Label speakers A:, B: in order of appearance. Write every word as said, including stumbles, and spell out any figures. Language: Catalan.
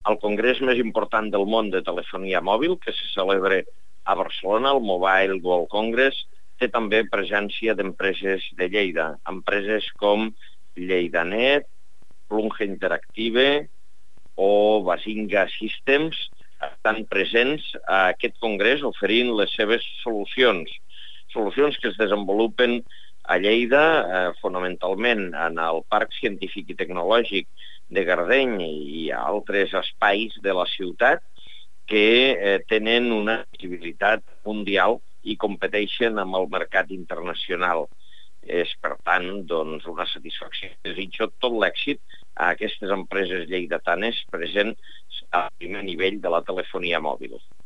A: el congrés més important del món de telefonia mòbil, que se celebra a Barcelona, el Mobile World Congress, té també presència d'empreses de Lleida, empreses com Lleidanet, Plunge Interactive o Basinga Systems estan presents a aquest congrés oferint les seves solucions. Solucions que es desenvolupen a Lleida, eh, fonamentalment en el Parc Científic i Tecnològic de Gardeny i a altres espais de la ciutat que eh, tenen una visibilitat mundial i competeixen amb el mercat internacional. És, per tant, doncs, una satisfacció. Desitjo tot l'èxit a aquestes empreses lleidatanes presents al primer nivell de la telefonia mòbil.